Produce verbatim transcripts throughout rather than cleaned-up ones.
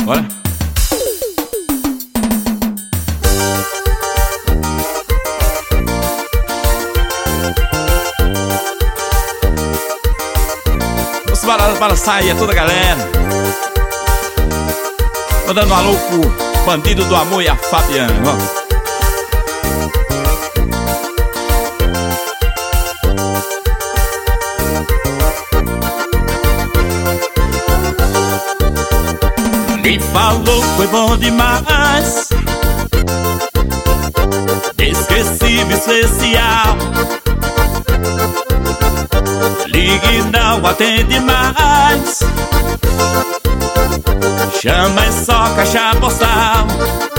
Bora. Vamos para, para sair, toda a galera. Mandando um alô pro Bandido do Amor e a Fabiana, ó. Me falou, foi bom demais. Esquecido, especial. Ligue, não atende mais. Chama, é só caixa postal.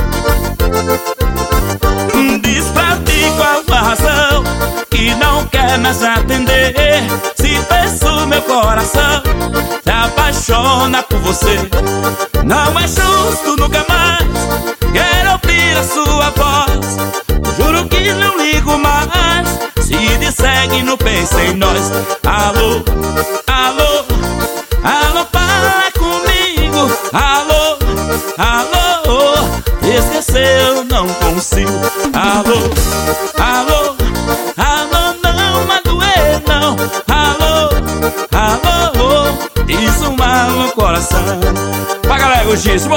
Diz pra ti qual a razão que não quer mais atender. Se penso meu coração se apaixona por você. Não é justo, nunca mais quero ouvir a sua voz. Juro que não ligo mais se disser que não pensa em nós. Alô, alô, alô, fala comigo. Alô, alô, esqueceu, não consigo. Alô, alô, alô, não magoe não. Alô, alô, isso mal no coração. Pra galera, gostíssimo.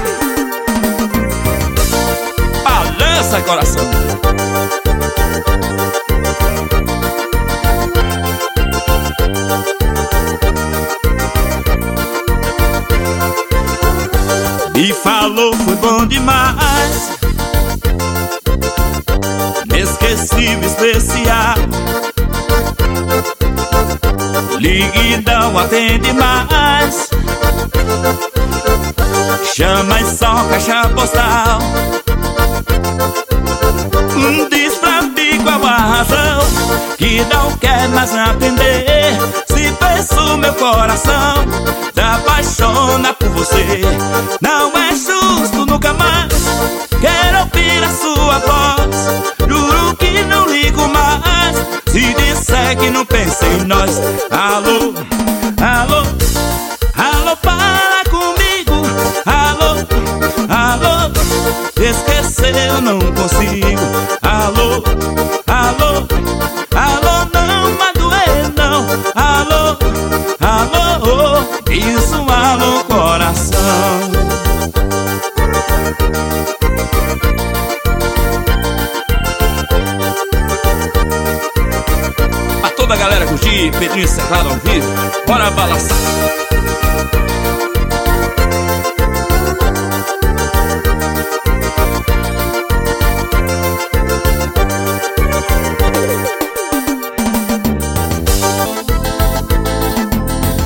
Balança coração. Me falou, foi bom demais. Inesquecível, especial. Ligue e não atende mais. Chama, e só caixa postal. Diz pra mim qual a razão que não quer mais atender. Se penso meu coração se apaixona por você. Não é justo, nunca mais quero ouvir a sua voz. Juro que não ligo mais se disser que não pensa em nós. Alô, alô, alô, fala comigo. Alô, alô, esqueceu, não consigo. Alô, alô, alô, não magoe não. Alô, alô, isso alô coração. Pra toda a galera curtir, Pedrinho Cerrado ao vivo, bora balançar.